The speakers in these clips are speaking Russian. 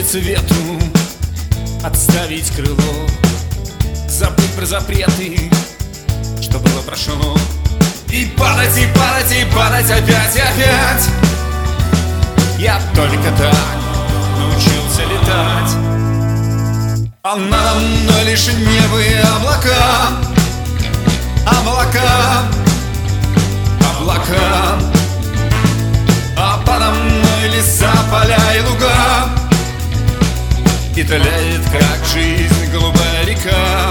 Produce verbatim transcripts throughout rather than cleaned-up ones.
довериться ветру, отставить крыло, забыть про запреты, что было прошло, и падать, и падать, и падать опять и опять. Я только так научился летать, а надо мной лишь небо и облака, облака, облака, а подо мной леса, поля и луга, и таляет, как жизнь, голубая река.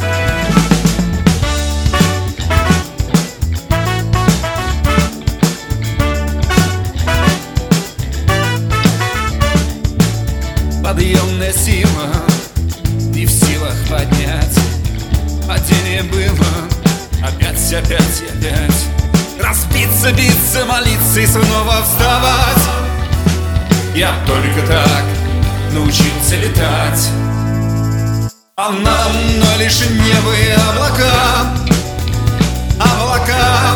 Подъемная сила и в силах поднять. Падение было опять, опять и опять. Разбиться, биться, молиться и снова вставать. Я только так научился летать, а надо мной лишь небо и облака, облака,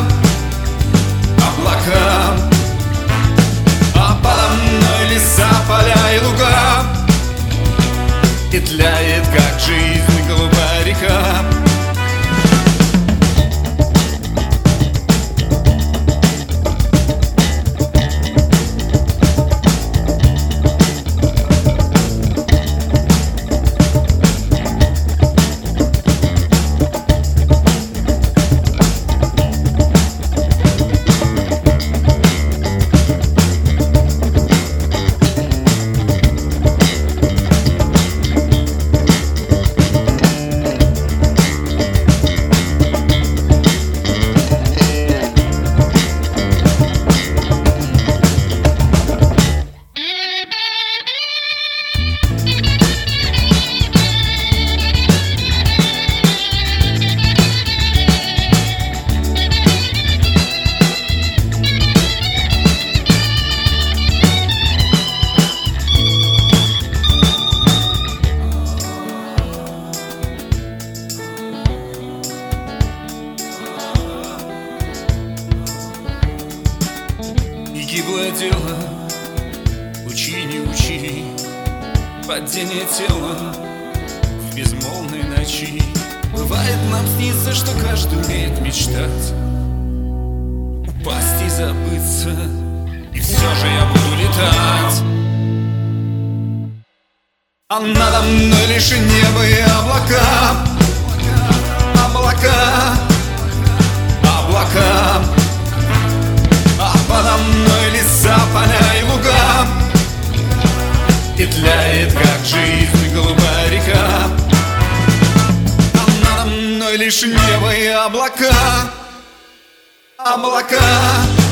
облака, а подо мной леса, поля и луга, петляет, как жизнь, голубая река. Гиблое дело, учи, не учи, падение тела в безмолвной ночи. Бывает, нам снится, что каждый умеет мечтать, упасть и забыться, и все же я буду летать, а надо мной лишь небо и облака, облака, облака, а подо мной леса, поля и луга, петляет, как жизнь, голубая река, а надо мной лишь небо и облака, облака.